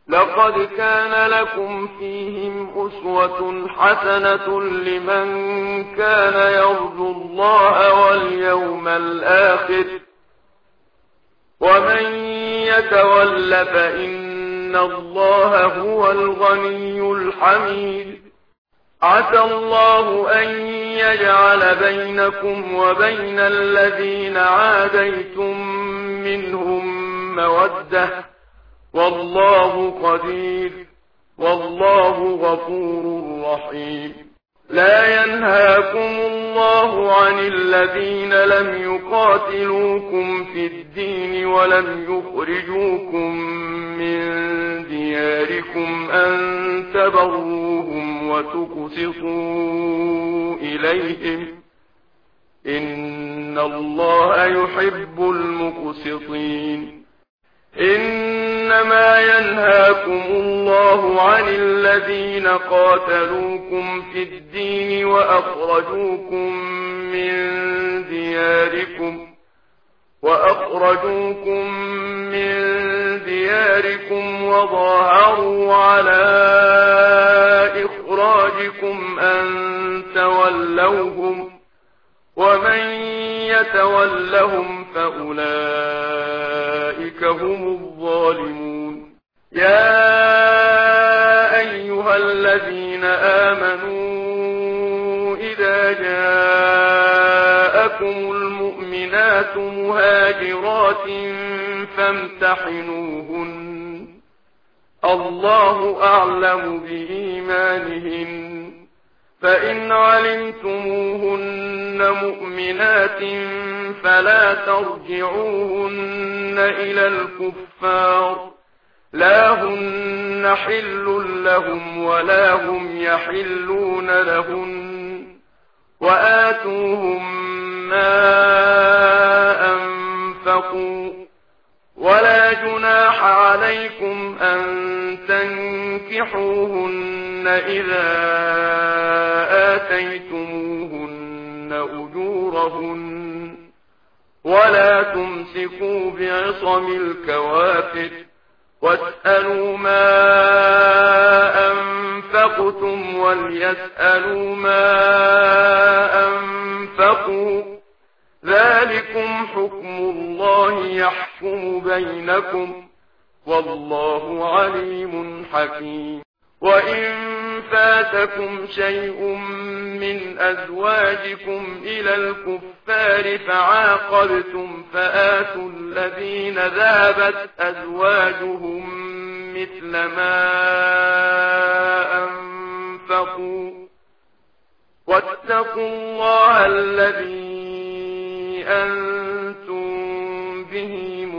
لقد كان لكم فيهم أسوة حسنة لمن كان يرجو الله واليوم الآخر ومن يتول فإن الله هو الغني الحميد عسى الله أن يجعل بينكم وبين الذين عاديتم منهم مودة والله قدير والله غفور رحيم لا ينهاكم الله عن الذين لم يقاتلوكم في الدين ولم يخرجوكم من دياركم أن تبروهم وتقسطوا إليهم إن الله يحب المقسطين إنما ينهاكم الله عن الذين قاتلوكم في الدين وأخرجوكم من دياركم وظاهروا على إخراجكم أن تولوهم ومن يتولهم فأولئك هم الظالمون يا أيها الذين آمنوا إذا جاءكم المؤمنات مهاجرات فامتحنوهن الله أعلم بإيمانهن فإن علمتموهن مؤمنات فلا ترجعوهن إلى الكفار لا هن حل لهم ولا هم يحلون لهن وآتوهم ما أنفقوا ولا جناح عليكم أن تنكحوهن إذا آتيتموهن أجورهن ولا تمسكوا بعصم الكوافر واسألوا ما أنفقتم وليسألوا ما أنفقوا ذلكم حكم الله يحكم بينكم والله عليم حكيم وإن فاتكم شيء من أزواجكم إلى الكفار فعاقبتم فآتوا الذين ذهبت أزواجهم مثل ما أنفقوا واتقوا الله الذي أنتم به